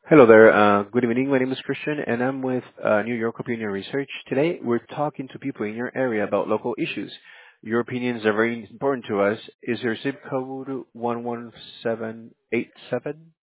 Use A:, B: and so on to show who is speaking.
A: Hello there. Good evening. My name is Christian, and I'm with New York Opinion Research. Today, we're talking to people in your area about local issues. Your opinions are very important to us. Is your zip code 11787?